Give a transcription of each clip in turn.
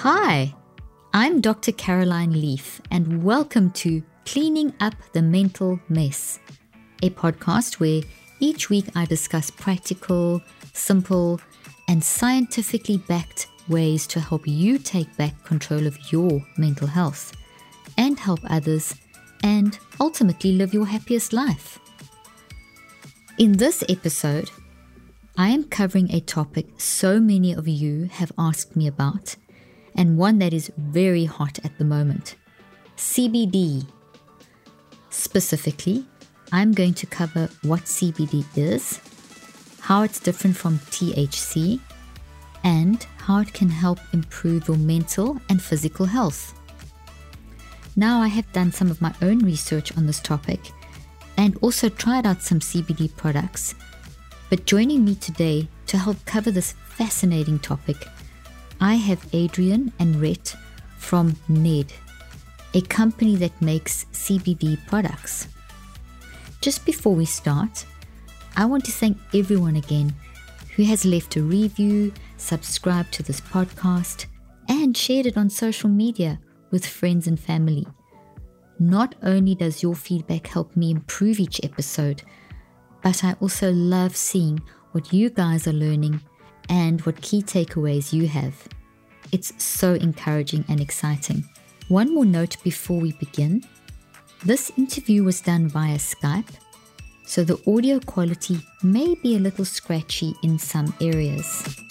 Hi, I'm Dr. Caroline Leaf, and welcome to Cleaning Up the Mental Mess, a podcast where each week I discuss practical, simple, and scientifically backed ways to help you take back control of your mental health and help others and ultimately live your happiest life. In this episode, I am covering a topic so many of you have asked me about, and one that is very hot at the moment: CBD. Specifically, I'm going to cover what CBD is, how it's different from THC, and how it can help improve your mental and physical health. Now, I have done some of my own research on this topic and also tried out some CBD products. But joining me today to help cover this fascinating topic, I have Adrian and Rhett from Ned, a company that makes CBD products. Just before we start, I want to thank everyone again who has left a review, subscribed to this podcast, and shared it on social media with friends and family. Not only does your feedback help me improve each episode, but I also love seeing what you guys are learning and what key takeaways you have. It's so encouraging and exciting. One more note before we begin. This interview was done via Skype, so the audio quality may be a little scratchy in some areas.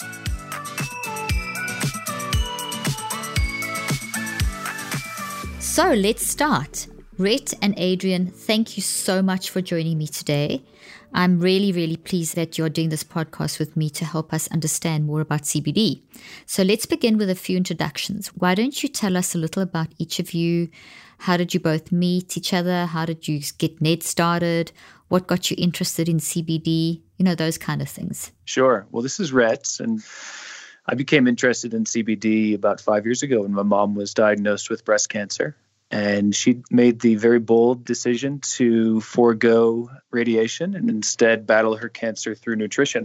So let's start. Rhett and Adrian, thank you so much for joining me today. I'm really pleased that you're doing this podcast with me to help us understand more about CBD. So let's begin with a few introductions. Why don't you tell us a little about each of you? How did you both meet each other? How did you get Ned started? What got you interested in CBD? You know, those kind of things. Sure. Well, this is Rhett, and I became interested in CBD about 5 years ago when my mom was diagnosed with breast cancer. And she made the very bold decision to forego radiation and instead battle her cancer through nutrition,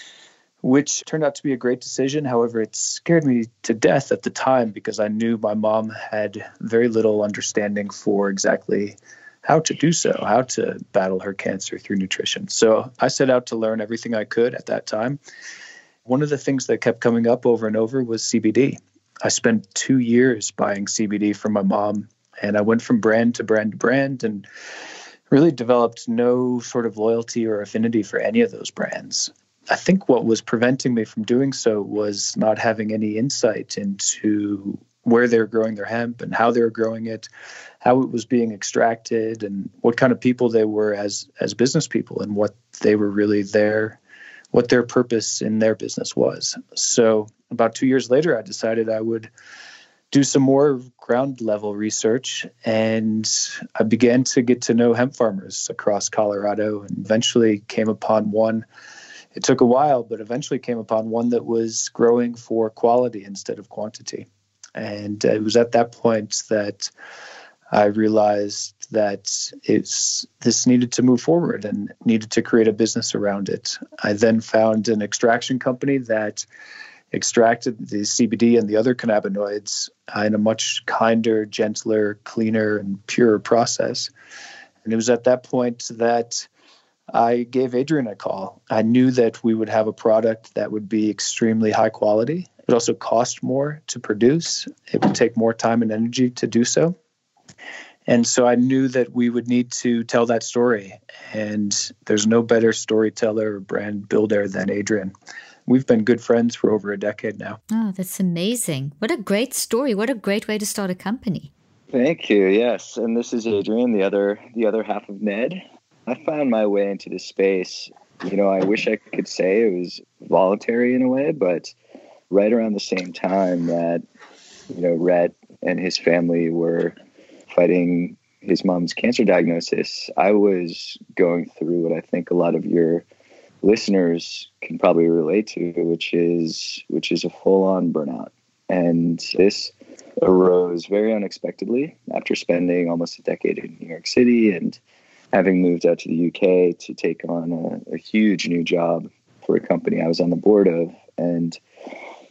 which turned out to be a great decision. However, it scared me to death at the time because I knew my mom had very little understanding for exactly how to do so, how to battle her cancer through nutrition. So I set out to learn everything I could at that time. One of the things that kept coming up over and over was CBD. I spent 2 years buying CBD from my mom. And I went from brand to brand to brand and really developed no sort of loyalty or affinity for any of those brands. I think what was preventing me from doing so was not having any insight into where they were growing their hemp and how they were growing it, how it was being extracted, and what kind of people they were as business people and what they were really there, what their purpose in their business was. So about 2 years later, I decided I would do some more ground level research, and I began to get to know hemp farmers across Colorado and eventually came upon one. It took a while, but eventually came upon one that was growing for quality instead of quantity. And it was at that point that I realized that this needed to move forward and needed to create a business around it. I then found an extraction company that extracted the CBD and the other cannabinoids in a much kinder, gentler, cleaner, and purer process. And it was at that point that I gave Adrian a call. I knew that we would have a product that would be extremely high quality. It would also cost more to produce. It would take more time and energy to do so. And so I knew that we would need to tell that story. And there's no better storyteller or brand builder than Adrian. We've been good friends for over a decade now. Oh, that's amazing. What a great story. What a great way to start a company. Thank you. Yes. And this is Adrian, the other half of Ned. I found my way into this space. You know, I wish I could say it was voluntary in a way, but right around the same time that, you know, Rhett and his family were fighting his mom's cancer diagnosis, I was going through what I think a lot of your listeners can probably relate to, which is a full-on burnout. And this arose very unexpectedly after spending almost a decade in New York City and having moved out to the UK to take on a huge new job for a company I was on the board of. And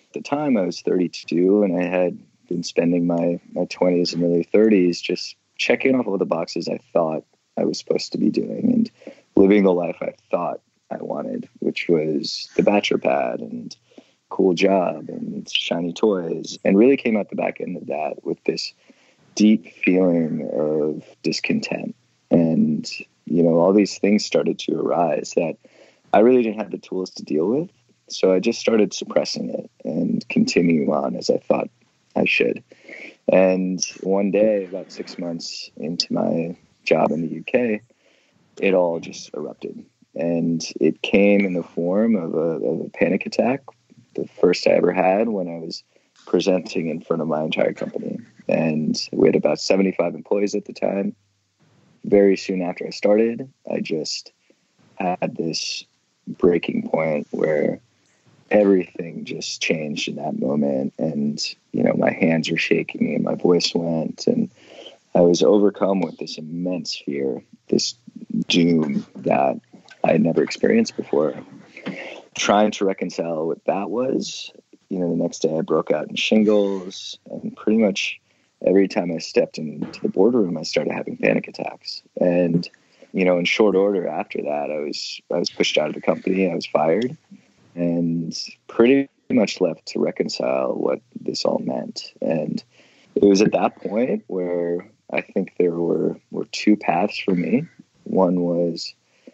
the time I was 32, and I had been spending my 20s and early 30s just checking off all the boxes I thought I was supposed to be doing and living the life I thought I wanted, which was the bachelor pad and cool job and shiny toys, and really came out the back end of that with this deep feeling of discontent. And, all these things started to arise that I really didn't have the tools to deal with. So I just started suppressing it and continuing on as I thought I should. And one day, about 6 months into my job in the UK, it all just erupted. And it came in the form of a panic attack, the first I ever had, when I was presenting in front of my entire company. And we had about 75 employees at the time. Very soon after I started, I just had this breaking point where everything just changed in that moment. And, my hands were shaking and my voice went, and I was overcome with this immense fear, this doom that I had never experienced before. Trying to reconcile what that was, the next day I broke out in shingles, and pretty much every time I stepped into the boardroom, I started having panic attacks. And, in short order after that, I was pushed out of the company. I was fired, and pretty much left to reconcile what this all meant. And it was at that point where I think there were two paths for me. One was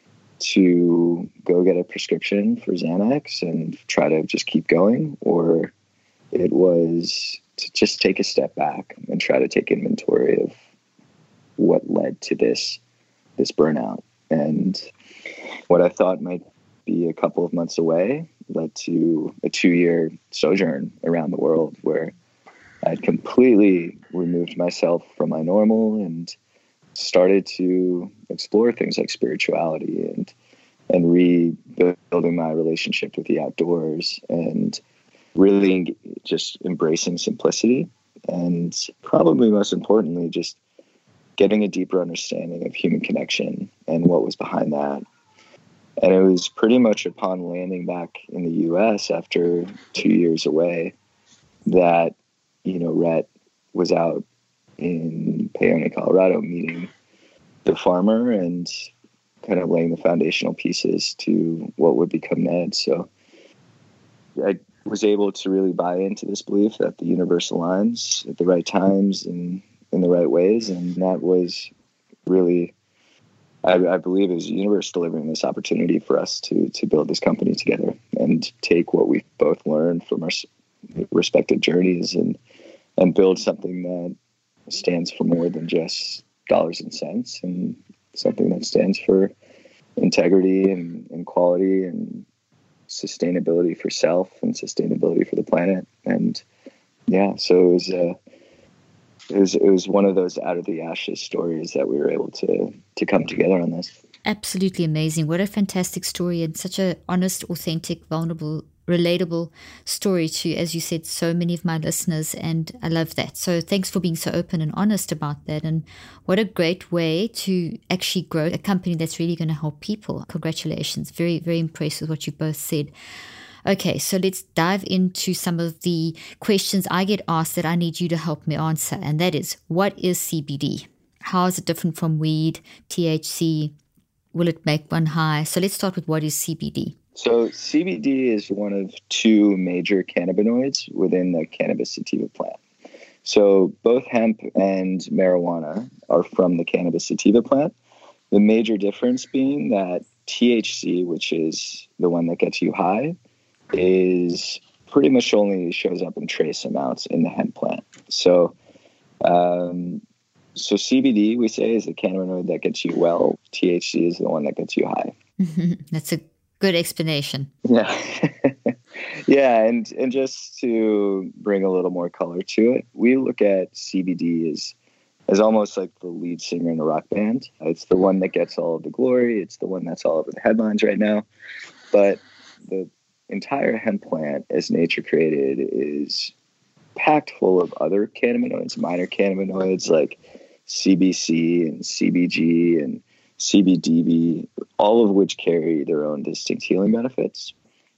to go get a prescription for Xanax and try to just keep going, or it was to just take a step back and try to take inventory of what led to this burnout. And what I thought might be a couple of months away led to a 2-year sojourn around the world where I'd completely removed myself from my normal and started to explore things like spirituality and rebuilding my relationship with the outdoors, and really just embracing simplicity, and probably most importantly, just getting a deeper understanding of human connection and what was behind that. And it was pretty much upon landing back in the US after 2 years away that, Rhett was out in Paonia, Colorado, meeting the farmer and kind of laying the foundational pieces to what would become Ned. So I was able to really buy into this belief that the universe aligns at the right times and in the right ways. And that was really, I believe, it was the universe delivering this opportunity for us to build this company together and take what we've both learned from our respective journeys and build something that stands for more than just dollars and cents, and something that stands for integrity and quality and sustainability for self and sustainability for the planet. And yeah, so it was one of those out of the ashes stories that we were able to come together on this. Absolutely amazing. What a fantastic story, and such a honest, authentic, vulnerable, relatable story to, as you said, so many of my listeners. And I love that. So thanks for being so open and honest about that. And what a great way to actually grow a company that's really going to help people. Congratulations. Very, very impressed with what you both said. Okay, so let's dive into some of the questions I get asked that I need you to help me answer. And that is, what is CBD? How is it different from weed, THC? Will it make one high? So let's start with, what is CBD? So CBD is one of two major cannabinoids within the cannabis sativa plant. So both hemp and marijuana are from the cannabis sativa plant. The major difference being that THC, which is the one that gets you high, is pretty much only shows up in trace amounts in the hemp plant. So CBD, we say, is the cannabinoid that gets you well. THC is the one that gets you high. That's a good explanation. Yeah. Yeah. And just to bring a little more color to it, we look at CBD as almost like the lead singer in a rock band. It's the one that gets all of the glory. It's the one that's all over the headlines right now. But the entire hemp plant, as nature created, is packed full of other cannabinoids, minor cannabinoids like CBC and CBG and CBDV, all of which carry their own distinct healing benefits.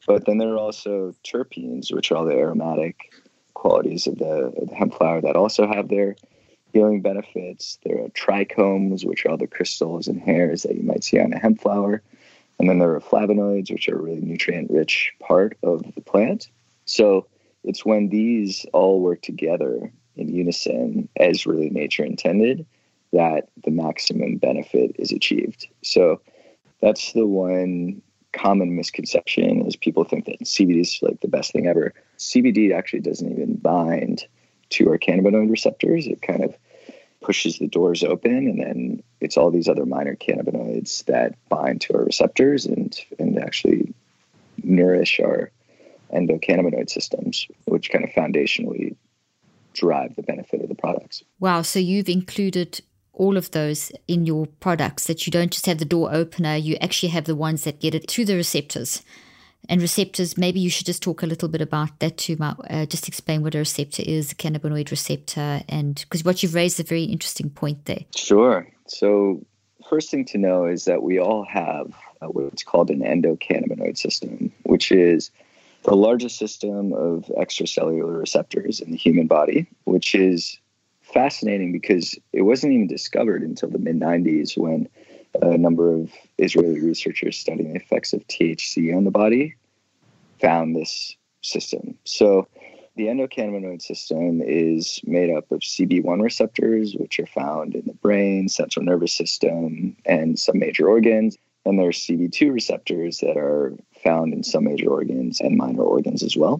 But then there are also terpenes, which are all the aromatic qualities of the hemp flower that also have their healing benefits. There are trichomes, which are all the crystals and hairs that you might see on a hemp flower. And then there are flavonoids, which are a really nutrient-rich part of the plant. So it's when these all work together in unison, as really nature intended, that the maximum benefit is achieved. So that's the one common misconception, is people think that CBD is like the best thing ever. CBD actually doesn't even bind to our cannabinoid receptors. It kind of pushes the doors open, and then it's all these other minor cannabinoids that bind to our receptors and actually nourish our endocannabinoid systems, which kind of foundationally drive the benefit of the products. Wow. So you've included all of those in your products, that you don't just have the door opener, you actually have the ones that get it to the receptors. And receptors, maybe you should just talk a little bit about that too, just explain what a receptor is, a cannabinoid receptor, and because what you've raised is a very interesting point there. Sure. So first thing to know is that we all have what's called an endocannabinoid system, which is the largest system of extracellular receptors in the human body, which is fascinating because it wasn't even discovered until the mid-90s, when a number of Israeli researchers studying the effects of THC on the body found this system. So the endocannabinoid system is made up of CB1 receptors, which are found in the brain, central nervous system, and some major organs. And there are CB2 receptors that are found in some major organs and minor organs as well.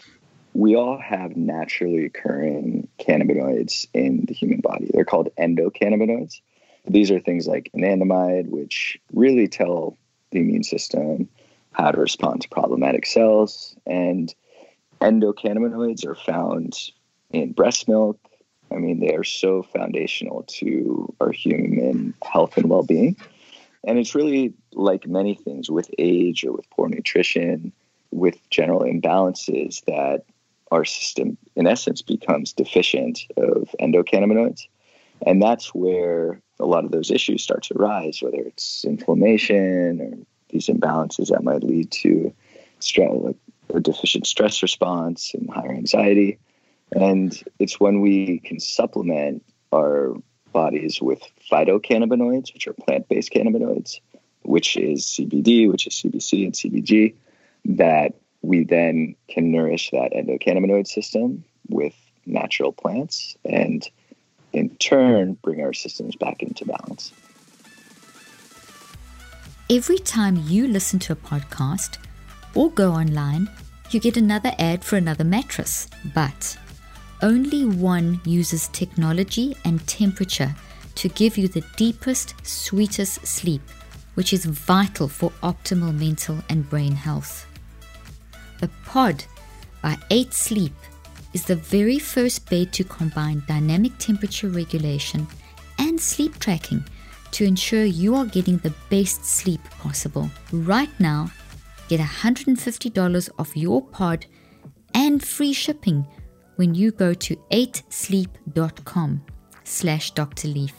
We all have naturally occurring cannabinoids in the human body. They're called endocannabinoids. These are things like anandamide, which really tell the immune system how to respond to problematic cells. And endocannabinoids are found in breast milk. I mean, they are so foundational to our human health and well-being. And it's really like many things with age or with poor nutrition, with general imbalances, that our system, in essence, becomes deficient of endocannabinoids. And that's where a lot of those issues start to rise, whether it's inflammation or these imbalances that might lead to stress, like a deficient stress response and higher anxiety. And it's when we can supplement our bodies with phytocannabinoids, which are plant-based cannabinoids, which is CBD, which is CBC and CBG, that we then can nourish that endocannabinoid system with natural plants and in turn bring our systems back into balance. Every time you listen to a podcast or go online, you get another ad for another mattress, but only one uses technology and temperature to give you the deepest, sweetest sleep, which is vital for optimal mental and brain health. The Pod by 8 Sleep is the very first bed to combine dynamic temperature regulation and sleep tracking to ensure you are getting the best sleep possible. Right now, get $150 off your pod and free shipping when you go to 8sleep.com/Dr. Leaf.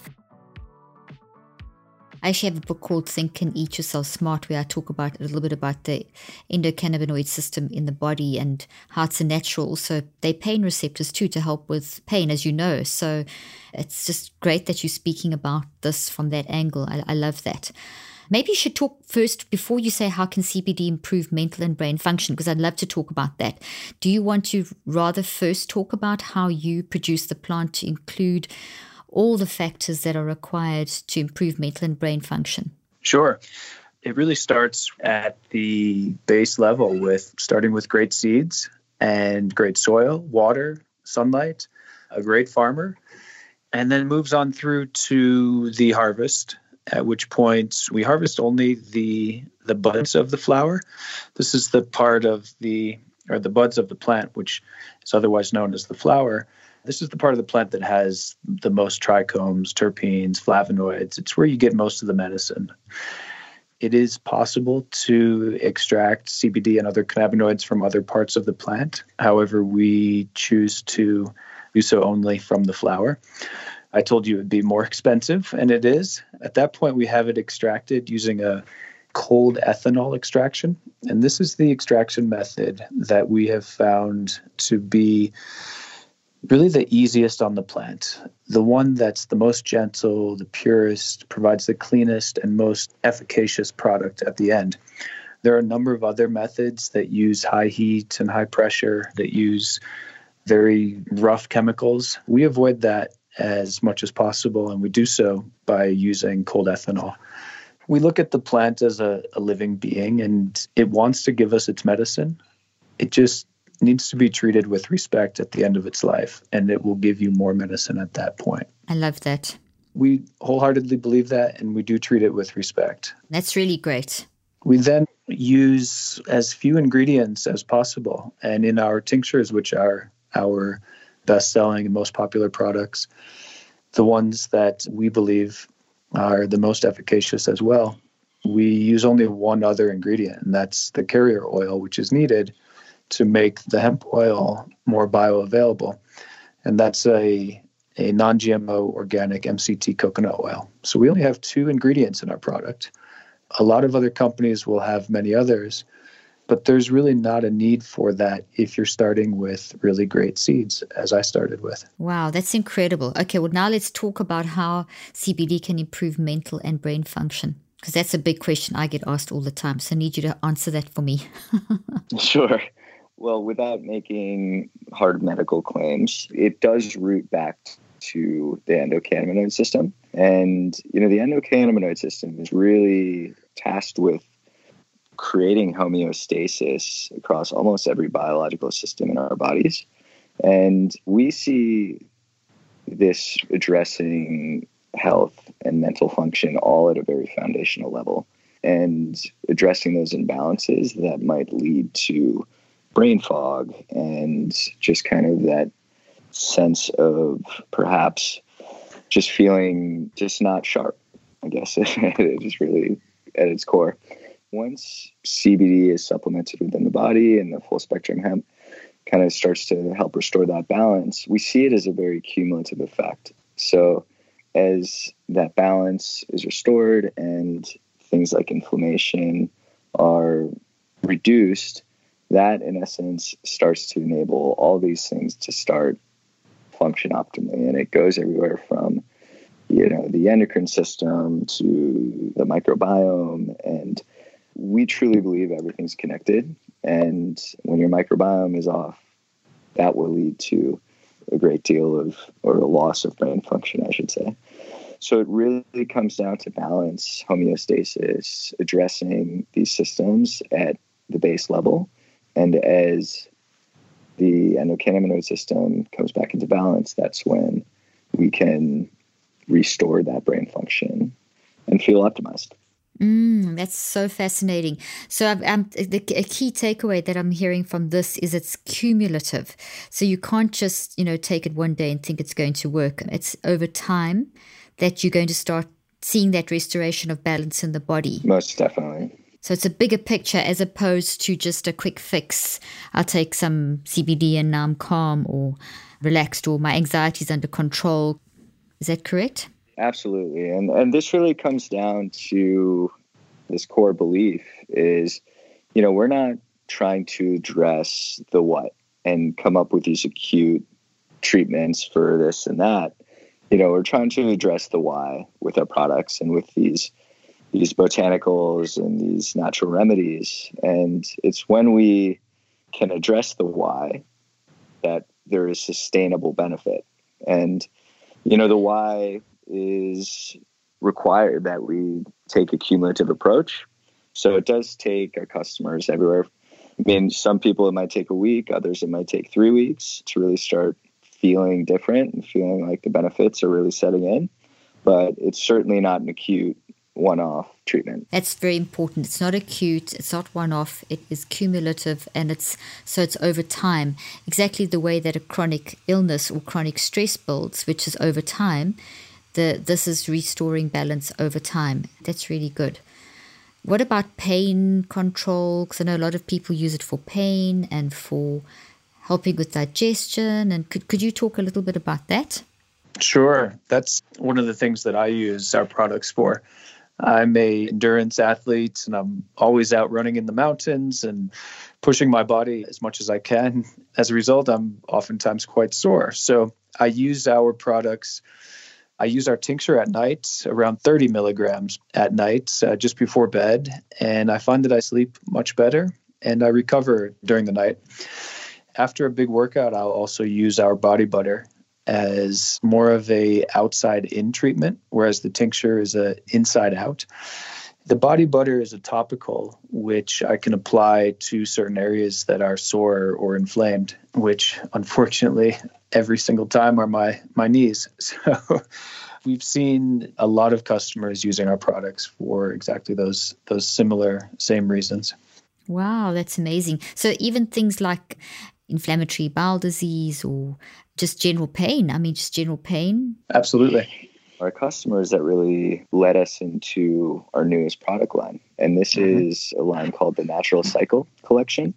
I actually have a book called Think and Eat Yourself Smart, where I talk about a little bit about the endocannabinoid system in the body and how it's a natural. So they're pain receptors too, to help with pain, as you know. So it's just great that you're speaking about this from that angle. I love that. Maybe you should talk first, before you say how can CBD improve mental and brain function, because I'd love to talk about that. Do you want to rather first talk about how you produce the plant to include all the factors that are required to improve mental and brain function? Sure. It really starts at the base level, with starting with great seeds and great soil, water, sunlight, a great farmer, and then moves on through to the harvest, at which point we harvest only the buds of the flower. This is the part of the buds of the plant, which is otherwise known as the flower. This is the part of the plant that has the most trichomes, terpenes, flavonoids. It's where you get most of the medicine. It is possible to extract CBD and other cannabinoids from other parts of the plant. However, we choose to do so only from the flower. I told you it would be more expensive, and it is. At that point, we have it extracted using a cold ethanol extraction. And this is the extraction method that we have found to be really the easiest on the plant. The one that's the most gentle, the purest, provides the cleanest and most efficacious product at the end. There are a number of other methods that use high heat and high pressure, that use very rough chemicals. We avoid that as much as possible, and we do so by using cold ethanol. We look at the plant as a living being, and it wants to give us its medicine. It just needs to be treated with respect at the end of its life, and it will give you more medicine at that point. I love that. We wholeheartedly believe that, and we do treat it with respect. That's really great. We then use as few ingredients as possible. And in our tinctures, which are our best-selling and most popular products, the ones that we believe are the most efficacious as well, we use only one other ingredient, and that's the carrier oil, which is needed to make the hemp oil more bioavailable. And that's a non-GMO organic MCT coconut oil. So we only have 2 ingredients in our product. A lot of other companies will have many others, but there's really not a need for that if you're starting with really great seeds, as I started with. Wow, that's incredible. Okay, well, now let's talk about how CBD can improve mental and brain function, because that's a big question I get asked all the time. So I need you to answer that for me. Sure. Well, without making hard medical claims, it does root back to the endocannabinoid system. And, the endocannabinoid system is really tasked with creating homeostasis across almost every biological system in our bodies. And we see this addressing health and mental function all at a very foundational level, and addressing those imbalances that might lead to brain fog and just kind of that sense of perhaps just feeling just not sharp, I guess, just really at its core. Once CBD is supplemented within the body and the full spectrum hemp kind of starts to help restore that balance, we see it as a very cumulative effect. So as that balance is restored and things like inflammation are reduced, that in essence starts to enable all these things to start function optimally. And it goes everywhere from, the endocrine system to the microbiome. And we truly believe everything's connected. And when your microbiome is off, that will lead to a great deal of, or a loss of brain function, I should say. So it really comes down to balance, homeostasis, addressing these systems at the base level. And as the endocannabinoid system comes back into balance, that's when we can restore that brain function and feel optimized. That's so fascinating. So a key takeaway that I'm hearing from this is it's cumulative. So you can't just, take it one day and think it's going to work. It's over time that you're going to start seeing that restoration of balance in the body. Most definitely. So it's a bigger picture as opposed to just a quick fix. I'll take some CBD and now I'm calm or relaxed or my anxiety is under control. Is that correct? Absolutely. And this really comes down to this core belief is, we're not trying to address the what and come up with these acute treatments for this and that. We're trying to address the why with our products and with these botanicals and these natural remedies. And it's when we can address the why that there is sustainable benefit. And, the why is required that we take a cumulative approach. So it does take our customers everywhere. I mean, some people it might take a week, others it might take 3 weeks to really start feeling different and feeling like the benefits are really setting in. But it's certainly not an acute one-off treatment. That's very important. It's not acute, it's not one-off, it is cumulative, and it's over time. Exactly the way that a chronic illness or chronic stress builds, which is over time, this is restoring balance over time. That's really good. What about pain control? Because I know a lot of people use it for pain and for helping with digestion. And could you talk a little bit about that? Sure. That's one of the things that I use our products for. I'm a endurance athlete, and I'm always out running in the mountains and pushing my body as much as I can. As a result, I'm oftentimes quite sore. So I use our products. I use our tincture at night, around 30 milligrams at night, just before bed. And I find that I sleep much better and I recover during the night. After a big workout, I'll also use our body butter as more of a outside in treatment, whereas the tincture is a inside out. The body butter is a topical which I can apply to certain areas that are sore or inflamed, which unfortunately every single time are my knees. So we've seen a lot of customers using our products for exactly those similar same reasons. Wow, that's amazing. So even things like inflammatory bowel disease or just general pain. Just general pain. Absolutely. Our customers that really led us into our newest product line. And this is a line called the Natural Cycle Collection.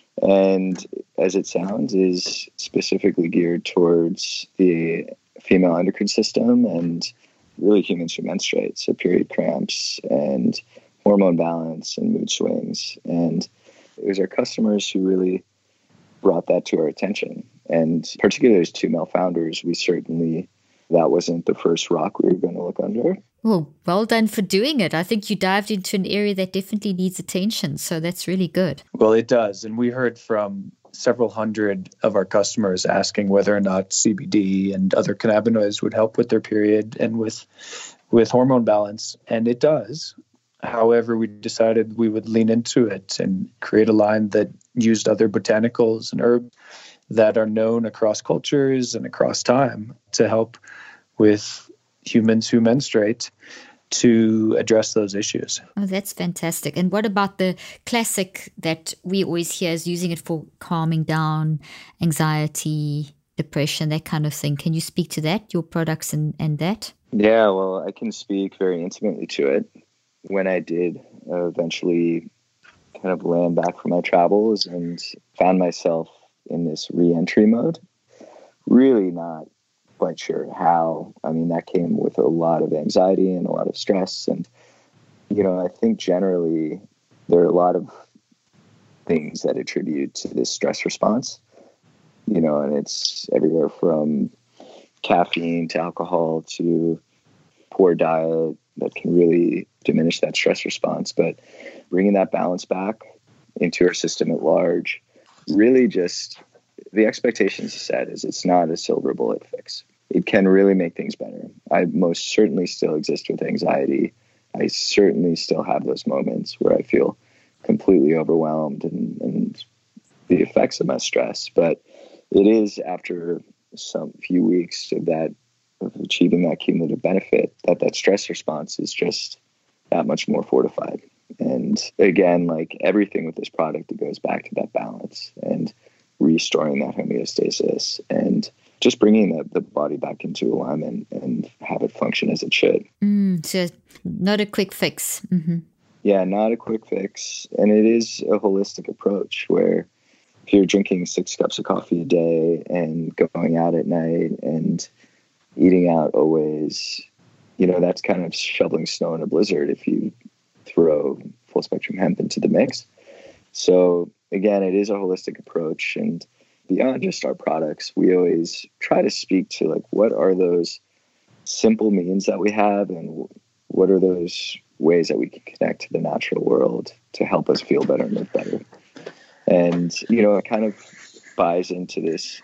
And as it sounds, is specifically geared towards the female endocrine system and really humans who menstruate. So period cramps and hormone balance and mood swings. And it was our customers who really brought that to our attention. And particularly as two male founders, that wasn't the first rock we were going to look under. Well done for doing it. I think you dived into an area that definitely needs attention. So that's really good. Well, it does. And we heard from several hundred of our customers asking whether or not CBD and other cannabinoids would help with their period and with hormone balance. And it does. However, we decided we would lean into it and create a line that used other botanicals and herbs that are known across cultures and across time to help with humans who menstruate to address those issues. Oh, that's fantastic. And what about the classic that we always hear is using it for calming down anxiety, depression, that kind of thing? Can you speak to that, your products and that? Yeah, well, I can speak very intimately to it. When I did eventually kind of land back from my travels and found myself in this re-entry mode, really not quite sure how. That came with a lot of anxiety and a lot of stress. And, I think generally there are a lot of things that attribute to this stress response, and it's everywhere from caffeine to alcohol to poor diet that can really diminish that stress response. But bringing that balance back into our system at large, really just the expectations set is it's not a silver bullet fix. It can really make things better. I most certainly still exist with anxiety. I certainly still have those moments where I feel completely overwhelmed and the effects of my stress. But it is after some few weeks of achieving that cumulative benefit that stress response is just that much more fortified. And again, like everything with this product, it goes back to that balance and restoring that homeostasis and just bringing the body back into alignment and have it function as it should. So not a quick fix. Mm-hmm. Yeah, not a quick fix. And it is a holistic approach where if you're drinking 6 cups of coffee a day and going out at night and eating out always, that's kind of shoveling snow in a blizzard if you throw full spectrum hemp into the mix. So again, it is a holistic approach. And beyond just our products, we always try to speak to like, what are those simple means that we have and what are those ways that we can connect to the natural world to help us feel better and live better. And, it kind of buys into this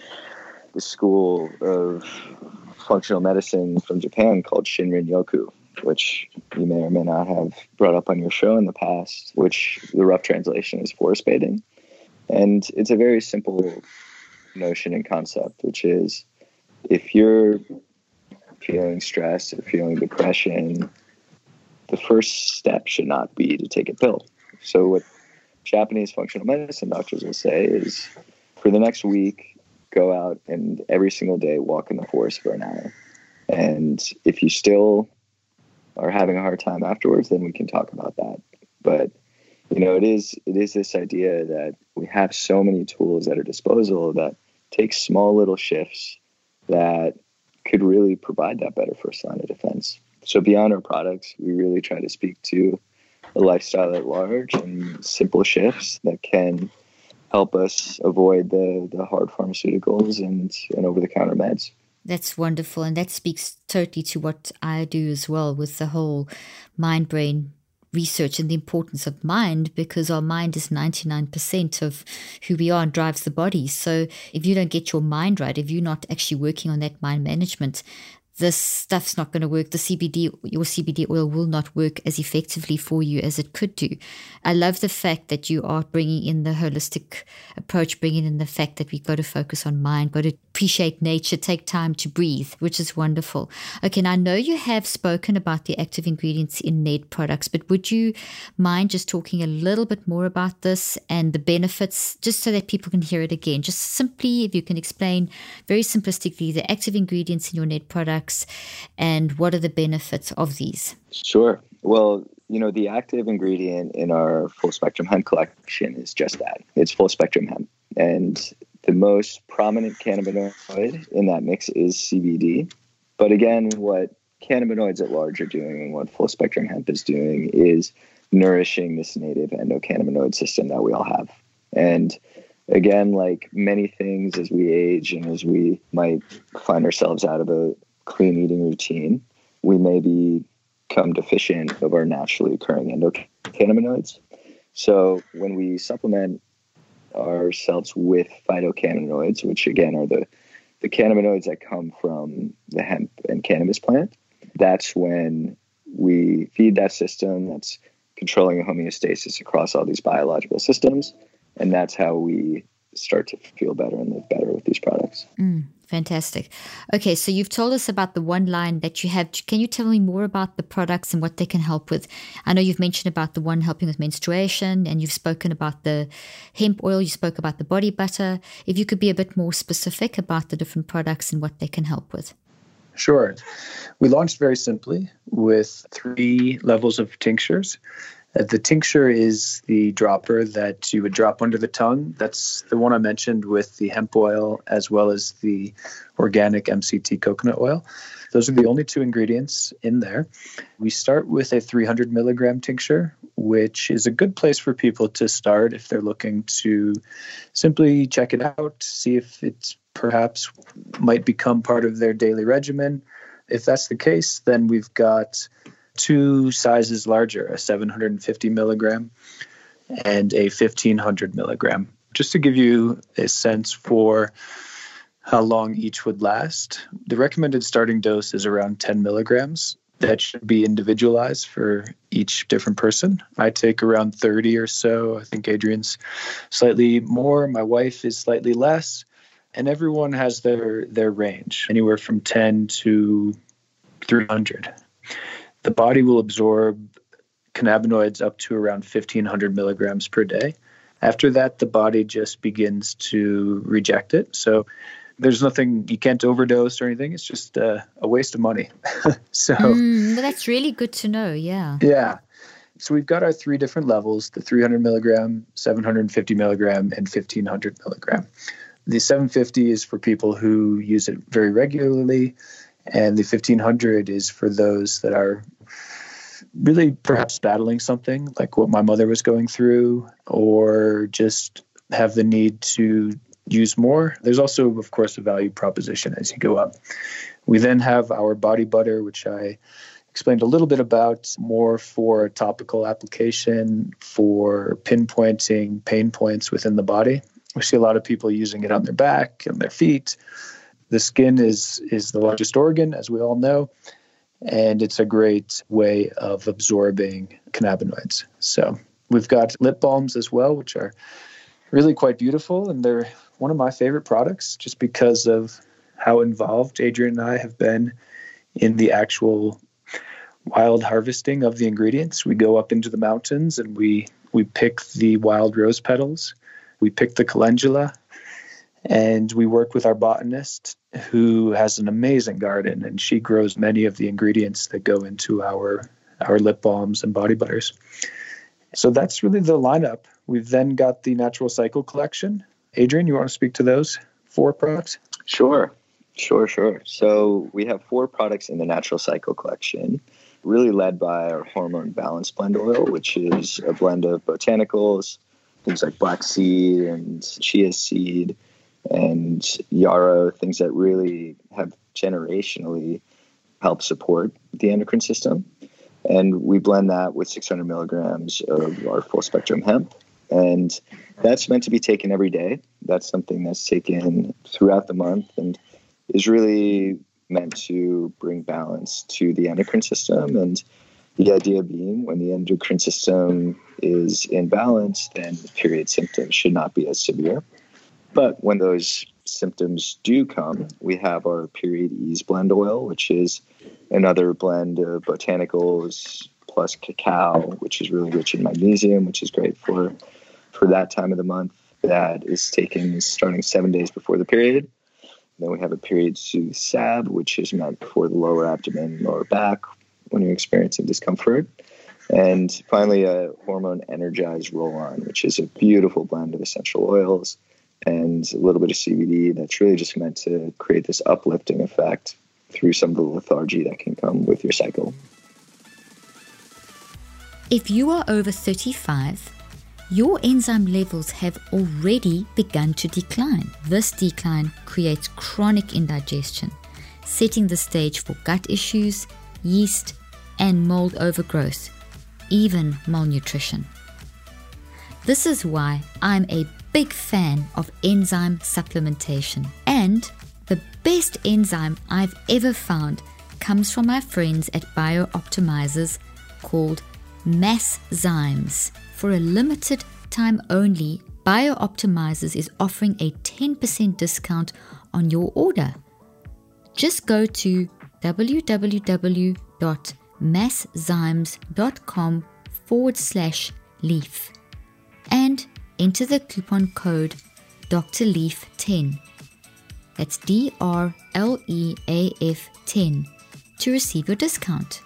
school of functional medicine from Japan called Shinrin Yoku, which you may or may not have brought up on your show in the past, which the rough translation is forest bathing. And it's a very simple notion and concept, which is if you're feeling stress or feeling depression, the first step should not be to take a pill. So what Japanese functional medicine doctors will say is for the next week, go out and every single day walk in the forest for an hour. And if you still are having a hard time afterwards, then we can talk about that. But, it is this idea that we have so many tools at our disposal that take small little shifts that could really provide that better first line of defense So beyond our products, we really try to speak to a lifestyle at large and simple shifts that can help us avoid the hard pharmaceuticals and over-the-counter meds. That's wonderful. And that speaks totally to what I do as well with the whole mind-brain research and the importance of mind, because our mind is 99% of who we are and drives the body. So if you don't get your mind right, if you're not actually working on that mind management, this stuff's not going to work. Your CBD oil will not work as effectively for you as it could do. I love the fact that you are bringing in the holistic approach, bringing in the fact that we've got to focus on mind, got to appreciate nature, take time to breathe, which is wonderful. Okay, now I know you have spoken about the active ingredients in Ned products, but would you mind just talking a little bit more about this and the benefits, just so that people can hear it again? Just simply, if you can explain very simplistically the active ingredients in your Ned products, and what are the benefits of these? Sure. Well, the active ingredient in our full spectrum hemp collection is just that. It's full spectrum hemp. And the most prominent cannabinoid in that mix is CBD. But again, what cannabinoids at large are doing and what full spectrum hemp is doing is nourishing this native endocannabinoid system that we all have. And again, like many things as we age and as we might find ourselves out of a clean eating routine, we may become deficient of our naturally occurring endocannabinoids. So when we supplement ourselves with phytocannabinoids, which again are the cannabinoids that come from the hemp and cannabis plant, that's when we feed that system that's controlling homeostasis across all these biological systems. And that's how we start to feel better and live better with these products. Fantastic. Okay, so you've told us about the one line that you have. Can you tell me more about the products and what they can help with? I know you've mentioned about the one helping with menstruation, and you've spoken about the hemp oil, you spoke about the body butter. If you could be a bit more specific about the different products and what they can help with. Sure. We launched very simply with 3 levels of tinctures. The tincture is the dropper that you would drop under the tongue. That's the one I mentioned with the hemp oil as well as the organic MCT coconut oil. Those are the only 2 ingredients in there. We start with a 300 milligram tincture, which is a good place for people to start if they're looking to simply check it out, see if it's perhaps might become part of their daily regimen. If that's the case, then we've got 2 sizes larger, a 750 milligram and a 1500 milligram. Just to give you a sense for how long each would last, the recommended starting dose is around 10 milligrams. That should be individualized for each different person. I take around 30 or so. I think Adrian's slightly more. My wife is slightly less. And everyone has their range, anywhere from 10 to 300. The body will absorb cannabinoids up to around 1,500 milligrams per day. After that, the body just begins to reject it. So there's nothing, you can't overdose or anything. It's just a waste of money. That's really good to know, yeah. Yeah. So we've got our 3 different levels, the 300 milligram, 750 milligram, and 1,500 milligram. The 750 is for people who use it very regularly, and the 1,500 is for those that are really perhaps battling something like what my mother was going through, or just have the need to use more. There's also, of course, a value proposition as you go up. We then have our body butter, which I explained a little bit about, more for topical application, for pinpointing pain points within the body. We see a lot of people using it on their back and their feet. The skin is the largest organ, as we all know, and it's a great way of absorbing cannabinoids. So we've got lip balms as well, which are really quite beautiful, and they're one of my favorite products just because of how involved Adrian and I have been in the actual wild harvesting of the ingredients. We go up into the mountains and we pick the wild rose petals. We pick the calendula, and we work with our botanist who has an amazing garden, and she grows many of the ingredients that go into our lip balms and body butters. So that's really the lineup. We've then got the Natural Cycle collection. Adrian, you want to speak to those 4 products? Sure. So we have 4 products in the Natural Cycle collection. really led by our hormone balance blend oil, which is a blend of botanicals, things like black seed and chia seed and yarrow, things that really have generationally helped support the endocrine system. And we blend that with 600 milligrams of our full spectrum hemp. And that's meant to be taken every day. That's something that's taken throughout the month and is really meant to bring balance to the endocrine system. And the idea being, when the endocrine system is in balance, then the period symptoms should not be as severe. But when those symptoms do come, we have our Period Ease blend oil, which is another blend of botanicals plus cacao, which is really rich in magnesium, which is great for that time of the month, that is taken starting 7 days before the period. Then we have a Period Soothe Salve, which is meant for the lower abdomen, lower back when you're experiencing discomfort. And finally, a Hormone Energize Roll-On, which is a beautiful blend of essential oils and a little bit of CBD that's really just meant to create this uplifting effect through some of the lethargy that can come with your cycle. If you are over 35, your enzyme levels have already begun to decline. This decline creates chronic indigestion, setting the stage for gut issues, yeast, and mold overgrowth, even malnutrition. This is why I'm a big fan of enzyme supplementation. And the best enzyme I've ever found comes from my friends at BioOptimizers called Masszymes. For a limited time only, BioOptimizers is offering a 10% discount on your order. Just go to www.masszymes.com/leaf and enter the coupon code DrLeaf10. That's DRLEAF10 to receive your discount.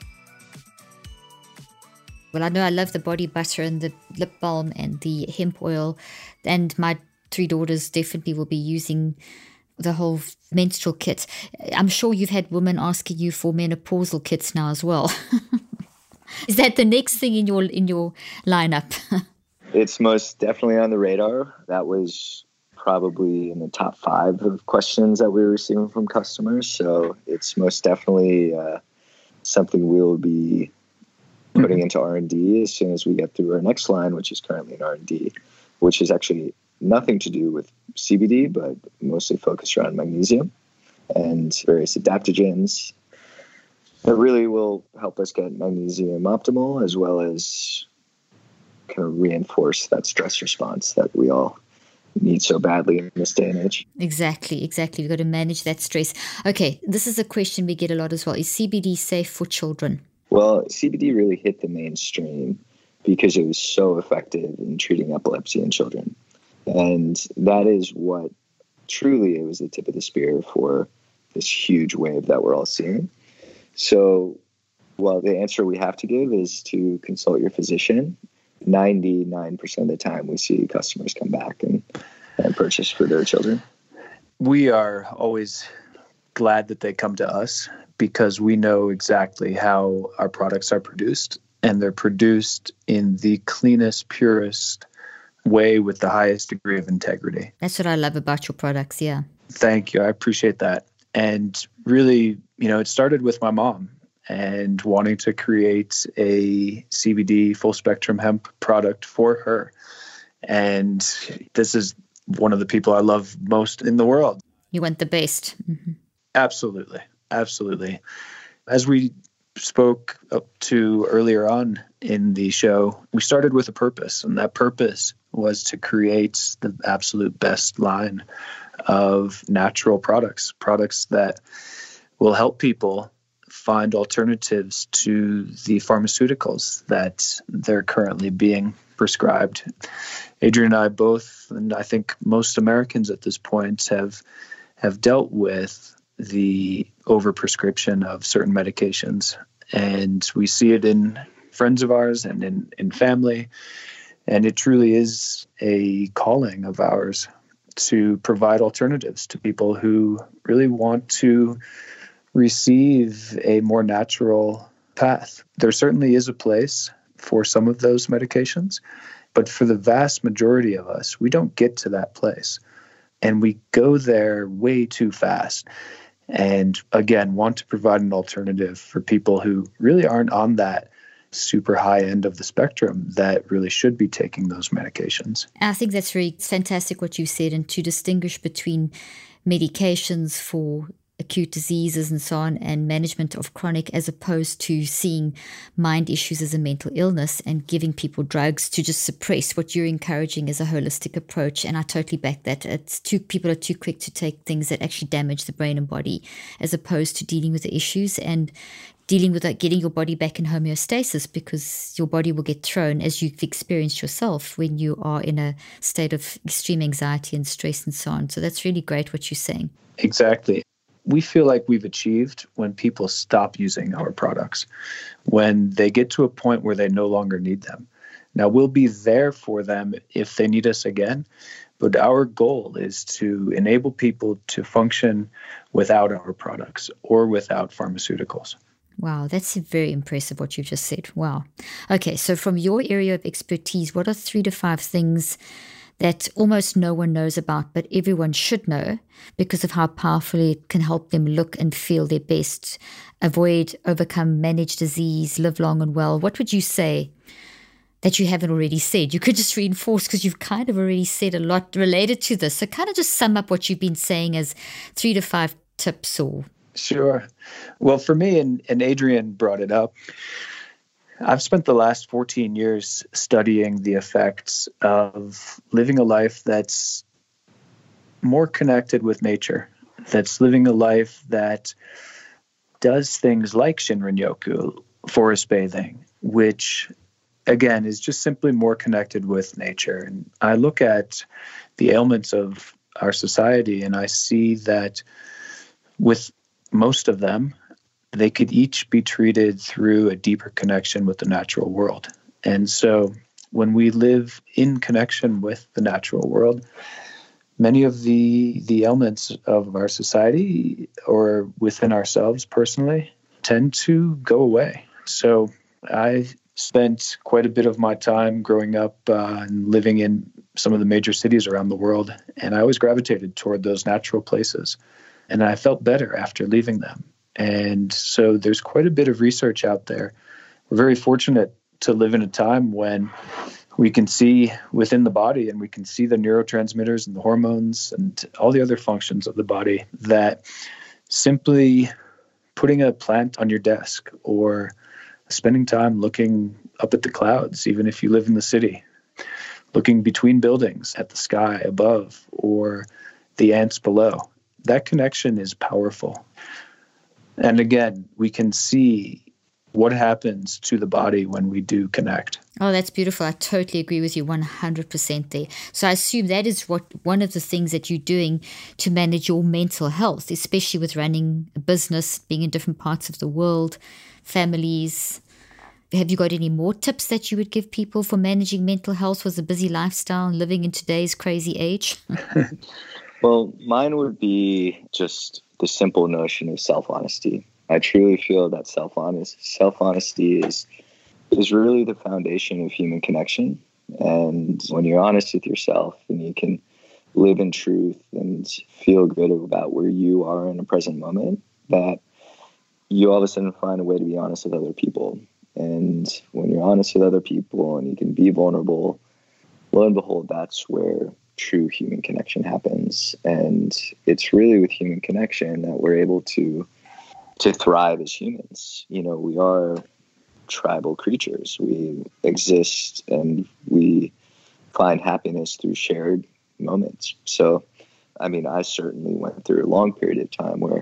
Well, I know I love the body butter and the lip balm and the hemp oil, and my 3 daughters definitely will be using the whole menstrual kit. I'm sure you've had women asking you for menopausal kits now as well. Is that the next thing in your lineup? It's most definitely on the radar. That was probably in the top 5 of questions that we were receiving from customers. So it's most definitely something we'll be putting into R&D as soon as we get through our next line, which is currently in R&D, which is actually nothing to do with CBD, but mostly focused around magnesium and various adaptogens that really will help us get magnesium optimal, as well as kind of reinforce that stress response that we all need so badly in this day and age. Exactly. We've got to manage that stress. Okay, this is a question we get a lot as well. Is CBD safe for children? Well, CBD really hit the mainstream because it was so effective in treating epilepsy in children. And that is what truly it was the tip of the spear for this huge wave that we're all seeing. So, well, the answer we have to give is to consult your physician. 99% of the time we see customers come back and purchase for their children. We are always glad that they come to us because we know exactly how our products are produced, and they're produced in the cleanest, purest way with the highest degree of integrity. That's what I love about your products, yeah. Thank you. I appreciate that. And really, it started with my mom and wanting to create a CBD full spectrum hemp product for her. And this is one of the people I love most in the world. You want the best. Mm-hmm. Absolutely. As we spoke up to earlier on in the show, we started with a purpose, and that purpose was to create the absolute best line of natural products that will help people find alternatives to the pharmaceuticals that they're currently being prescribed. Adrian and I both, and I think most Americans at this point, have dealt with the overprescription of certain medications. And we see it in friends of ours and in family. And it truly is a calling of ours to provide alternatives to people who really want to receive a more natural path. There certainly is a place for some of those medications, but for the vast majority of us, we don't get to that place. And we go there way too fast. And again, want to provide an alternative for people who really aren't on that super high end of the spectrum that really should be taking those medications. I think that's really fantastic what you said, and to distinguish between medications for acute diseases and so on, and management of chronic, as opposed to seeing mind issues as a mental illness and giving people drugs to just suppress. What you're encouraging is a holistic approach, and I totally back that. People are too quick to take things that actually damage the brain and body, as opposed to dealing with the issues and dealing with getting your body back in homeostasis, because your body will get thrown, as you've experienced yourself, when you are in a state of extreme anxiety and stress and so on. So that's really great what you're saying. Exactly. We feel like we've achieved when people stop using our products, when they get to a point where they no longer need them. Now, we'll be there for them if they need us again, but our goal is to enable people to function without our products or without pharmaceuticals. Wow, that's very impressive what you just said. Wow. Okay, so from your area of expertise, what are 3 to 5 things that almost no one knows about, but everyone should know because of how powerfully it can help them look and feel their best, avoid, overcome, manage disease, live long and well? What would you say that you haven't already said? You could just reinforce, because you've kind of already said a lot related to this. So kind of just sum up what you've been saying as 3 to 5 tips or... Sure. Well, for me, and Adrian brought it up, I've spent the last 14 years studying the effects of living a life that's more connected with nature, that's living a life that does things like Shinrin-yoku, forest bathing, which, again, is just simply more connected with nature. And I look at the ailments of our society, and I see that with most of them, they could each be treated through a deeper connection with the natural world. And so when we live in connection with the natural world, many of the ailments of our society or within ourselves personally tend to go away. So I spent quite a bit of my time growing up and living in some of the major cities around the world, and I always gravitated toward those natural places. And I felt better after leaving them. And so there's quite a bit of research out there. We're very fortunate to live in a time when we can see within the body, and we can see the neurotransmitters and the hormones and all the other functions of the body, that simply putting a plant on your desk or spending time looking up at the clouds, even if you live in the city, looking between buildings at the sky above or the ants below, that connection is powerful. And again, we can see what happens to the body when we do connect. Oh, that's beautiful. I totally agree with you 100% there. So I assume that is one of the things that you're doing to manage your mental health, especially with running a business, being in different parts of the world, families. Have you got any more tips that you would give people for managing mental health with a busy lifestyle and living in today's crazy age? Well, mine would be just the simple notion of self-honesty. I truly feel that self-honesty is really the foundation of human connection. And when you're honest with yourself and you can live in truth and feel good about where you are in a present moment, that you all of a sudden find a way to be honest with other people. And when you're honest with other people and you can be vulnerable, lo and behold, that's where true human connection happens. And it's really with human connection that we're able to thrive as humans. You know, we are tribal creatures. We exist and we find happiness through shared moments. So, I mean, I certainly went through a long period of time where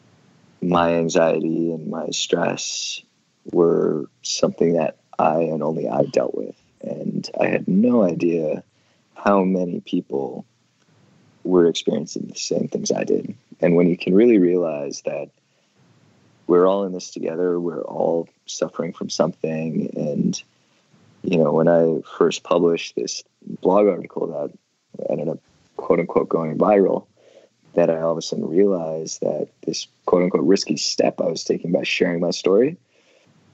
my anxiety and my stress were something that I and only I dealt with. And I had no idea how many people were experiencing the same things I did. And when you can really realize that we're all in this together, we're all suffering from something. And, you know, when I first published this blog article that ended up, quote unquote, going viral, that I all of a sudden realized that this, quote unquote, risky step I was taking by sharing my story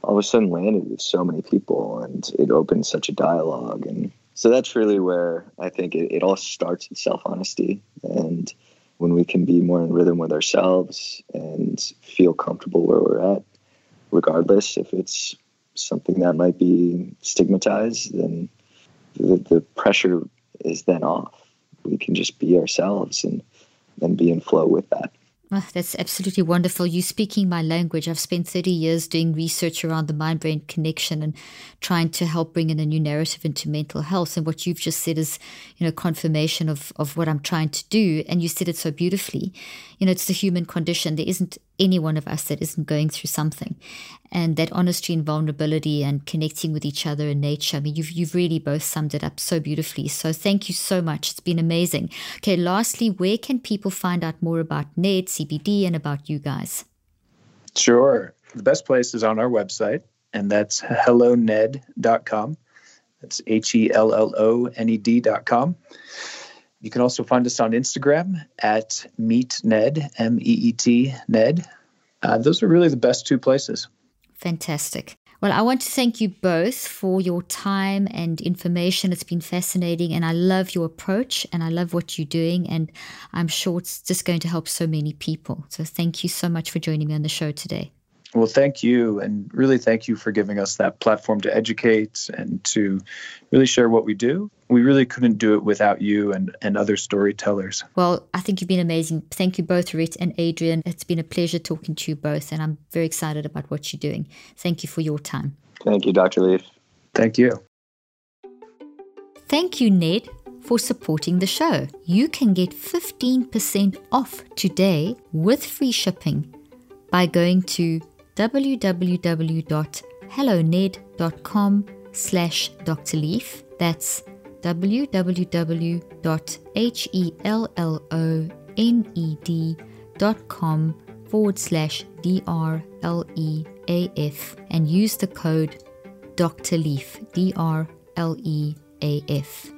all of a sudden landed with so many people, and it opened such a dialogue. And so that's really where I think it all starts with self-honesty. And when we can be more in rhythm with ourselves and feel comfortable where we're at, regardless if it's something that might be stigmatized, then the pressure is then off. We can just be ourselves and be in flow with that. Oh, that's absolutely wonderful. You're speaking my language. I've spent 30 years doing research around the mind-brain connection and trying to help bring in a new narrative into mental health. And what you've just said is, confirmation of what I'm trying to do. And you said it so beautifully. It's the human condition. There isn't any one of us that isn't going through something. And that honesty and vulnerability and connecting with each other in nature. I mean, you've really both summed it up so beautifully. So thank you so much. It's been amazing. Okay, lastly, where can people find out more about NED, CBD, and about you guys? Sure. The best place is on our website, and that's helloned.com. That's HELLONED.com. You can also find us on Instagram at meetned, MEET Ned. Those are really the best two places. Fantastic. Well, I want to thank you both for your time and information. It's been fascinating, and I love your approach, and I love what you're doing, and I'm sure it's just going to help so many people. So thank you so much for joining me on the show today. Well, thank you, and really thank you for giving us that platform to educate and to really share what we do. We really couldn't do it without you and other storytellers. Well, I think you've been amazing. Thank you both, Rhett and Adrian. It's been a pleasure talking to you both, and I'm very excited about what you're doing. Thank you for your time. Thank you, Dr. Leaf. Thank you. Thank you, Ned, for supporting the show. You can get 15% off today with free shipping by going to www.helloned.com/Dr. Leaf. That's www.helloned.com/DRLEAF and use the code Dr. Leaf, DRLEAF.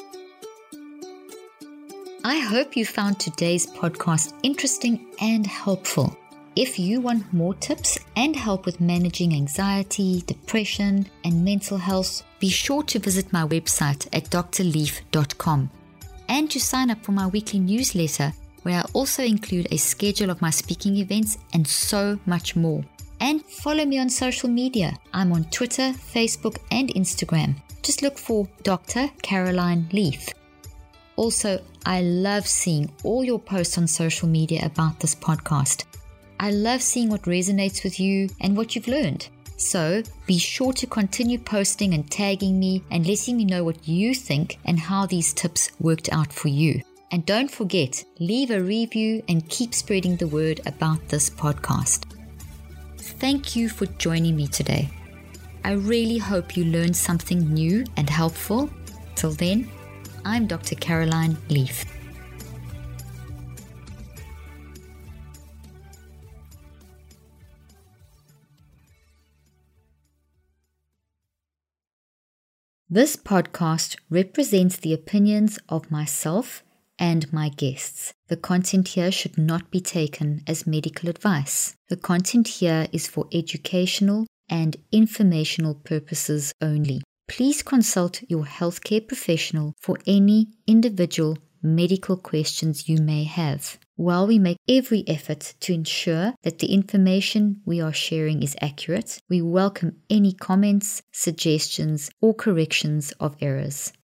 I hope you found today's podcast interesting and helpful. If you want more tips and help with managing anxiety, depression, and mental health, be sure to visit my website at drleaf.com and to sign up for my weekly newsletter, where I also include a schedule of my speaking events and so much more. And follow me on social media. I'm on Twitter, Facebook, and Instagram. Just look for Dr. Caroline Leaf. Also, I love seeing all your posts on social media about this podcast. I love seeing what resonates with you and what you've learned. So be sure to continue posting and tagging me and letting me know what you think and how these tips worked out for you. And don't forget, leave a review and keep spreading the word about this podcast. Thank you for joining me today. I really hope you learned something new and helpful. Till then, I'm Dr. Caroline Leaf. This podcast represents the opinions of myself and my guests. The content here should not be taken as medical advice. The content here is for educational and informational purposes only. Please consult your healthcare professional for any individual medical questions you may have. While we make every effort to ensure that the information we are sharing is accurate, we welcome any comments, suggestions, or corrections of errors.